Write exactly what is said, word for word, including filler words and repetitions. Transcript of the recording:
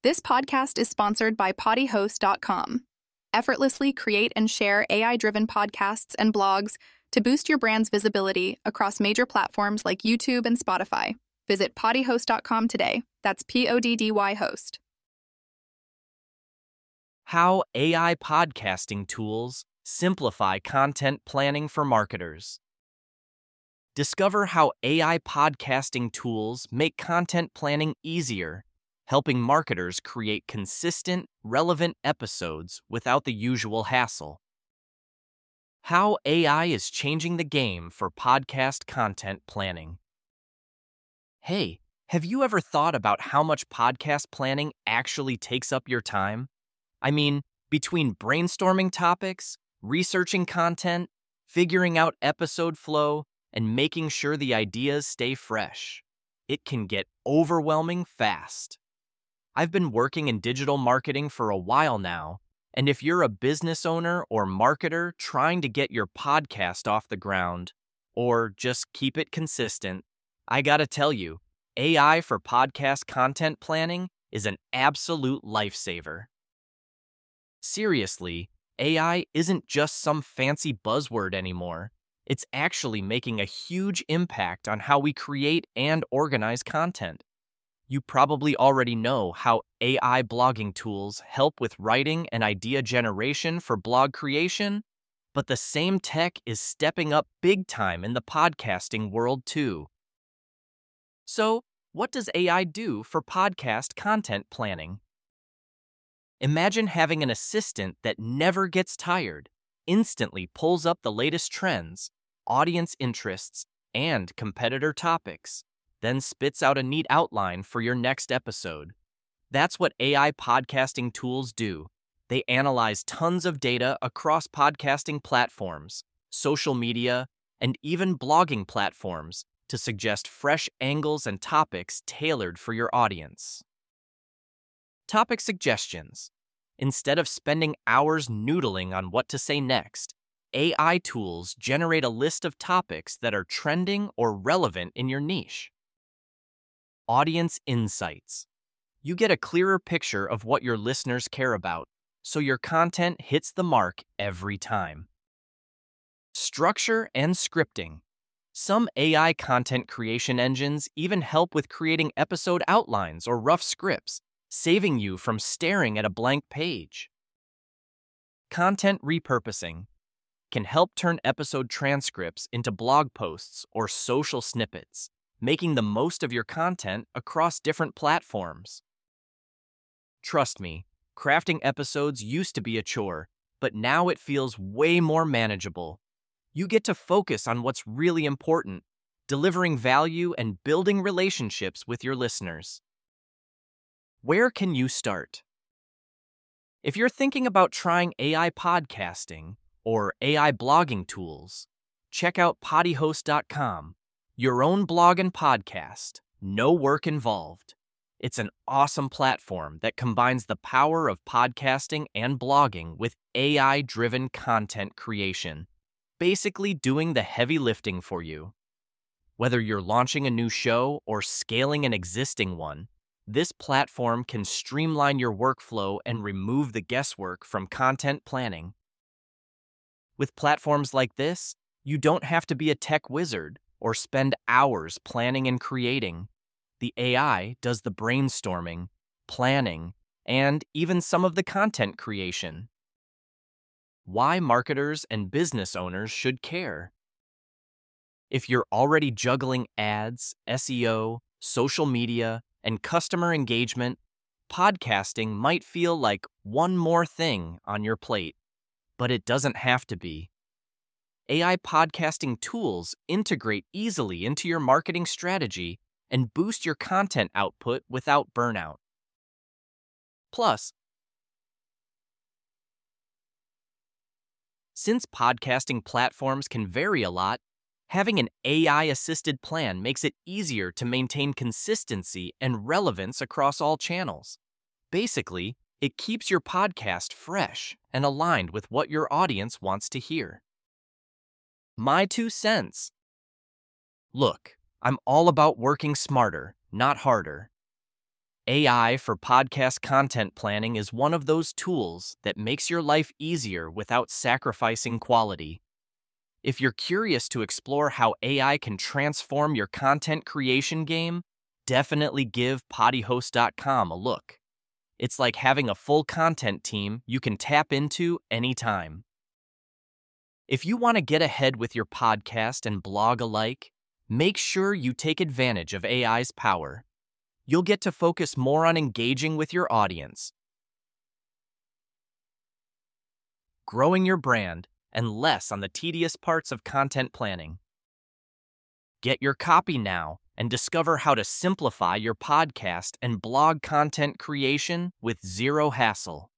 This podcast is sponsored by potty host dot com. Effortlessly create and share A I-driven podcasts and blogs to boost your brand's visibility across major platforms like YouTube and Spotify. Visit potty host dot com today. That's P O D D Y host. How A I podcasting tools simplify content planning for marketers. Discover how A I podcasting tools make content planning easier, helping marketers create consistent, relevant episodes without the usual hassle. How A I is changing the game for podcast content planning. Hey, have you ever thought about how much podcast planning actually takes up your time? I mean, between brainstorming topics, researching content, figuring out episode flow, and making sure the ideas stay fresh, it can get overwhelming fast. I've been working in digital marketing for a while now, and if you're a business owner or marketer trying to get your podcast off the ground, or just keep it consistent, I gotta tell you, A I for podcast content planning is an absolute lifesaver. Seriously, A I isn't just some fancy buzzword anymore. It's actually making a huge impact on how we create and organize content. You probably already know how A I blogging tools help with writing and idea generation for blog creation, but the same tech is stepping up big time in the podcasting world too. So, what does A I do for podcast content planning? Imagine having an assistant that never gets tired, instantly pulls up the latest trends, audience interests, and competitor topics, then spits out a neat outline for your next episode. That's what A I podcasting tools do. They analyze tons of data across podcasting platforms, social media, and even blogging platforms to suggest fresh angles and topics tailored for your audience. Topic suggestions. Instead of spending hours noodling on what to say next, A I tools generate a list of topics that are trending or relevant in your niche. Audience insights. You get a clearer picture of what your listeners care about, so your content hits the mark every time. Structure and scripting. Some A I content creation engines even help with creating episode outlines or rough scripts, saving you from staring at a blank page. Content repurposing can help turn episode transcripts into blog posts or social snippets, making the most of your content across different platforms. Trust me, crafting episodes used to be a chore, but now it feels way more manageable. You get to focus on what's really important, delivering value and building relationships with your listeners. Where can you start? If you're thinking about trying A I podcasting or A I blogging tools, check out potty host dot com. Your own blog and podcast, no work involved. It's an awesome platform that combines the power of podcasting and blogging with A I-driven content creation, basically doing the heavy lifting for you. Whether you're launching a new show or scaling an existing one, this platform can streamline your workflow and remove the guesswork from content planning. With platforms like this, you don't have to be a tech wizard or spend hours planning and creating. The A I does the brainstorming, planning, and even some of the content creation. Why marketers and business owners should care. If you're already juggling ads, S E O, social media, and customer engagement, podcasting might feel like one more thing on your plate, but it doesn't have to be. A I podcasting tools integrate easily into your marketing strategy and boost your content output without burnout. Plus, since podcasting platforms can vary a lot, having an A I-assisted plan makes it easier to maintain consistency and relevance across all channels. Basically, it keeps your podcast fresh and aligned with what your audience wants to hear. My two cents. Look, I'm all about working smarter, not harder. A I for podcast content planning is one of those tools that makes your life easier without sacrificing quality. If you're curious to explore how A I can transform your content creation game, definitely give potty host dot com a look. It's like having a full content team you can tap into anytime. If you want to get ahead with your podcast and blog alike, make sure you take advantage of A I's power. You'll get to focus more on engaging with your audience, growing your brand, and less on the tedious parts of content planning. Get your copy now and discover how to simplify your podcast and blog content creation with zero hassle.